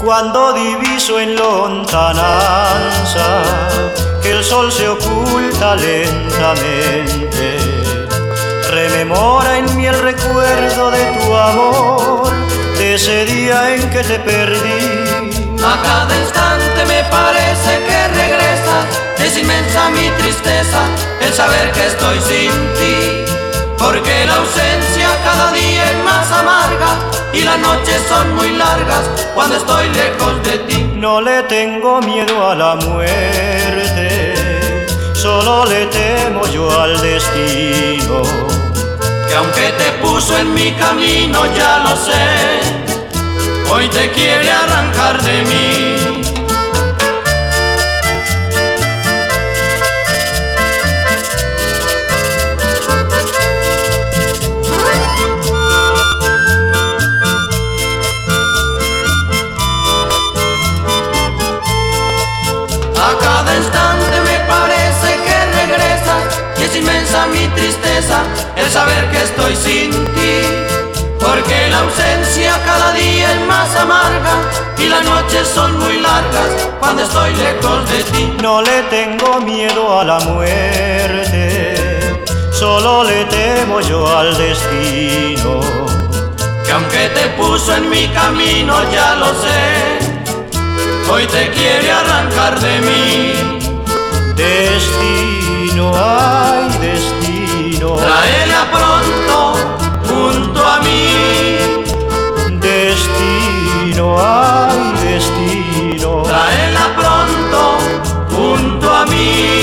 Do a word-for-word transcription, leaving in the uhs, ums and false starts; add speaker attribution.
Speaker 1: Cuando diviso en lontananza que el sol se oculta lentamente, rememora en mí el recuerdo de tu amor, de ese día en que te perdí.
Speaker 2: A cada instante me parece que regresas, es inmensa mi tristeza el saber que estoy sin ti, porque la ausencia cada día es más amarga y las noches son muy largas cuando estoy lejos de ti.
Speaker 1: No le tengo miedo a la muerte, solo le temo yo al destino,
Speaker 2: que aunque te puso en mi camino ya lo sé, hoy te quiere arrancar de mí. A cada instante me parece que regresas y es inmensa mi tristeza el saber que estoy sin ti, porque la ausencia cada día es más amarga y las noches son muy largas cuando estoy lejos de ti.
Speaker 1: No le tengo miedo a la muerte, solo le temo yo al destino,
Speaker 2: que aunque te puso en mi camino ya lo sé, hoy te quiere arrancar de mí.
Speaker 1: Destino, ay destino,
Speaker 2: tráela pronto junto a mí.
Speaker 1: Destino, ay destino,
Speaker 2: tráela pronto junto a mí.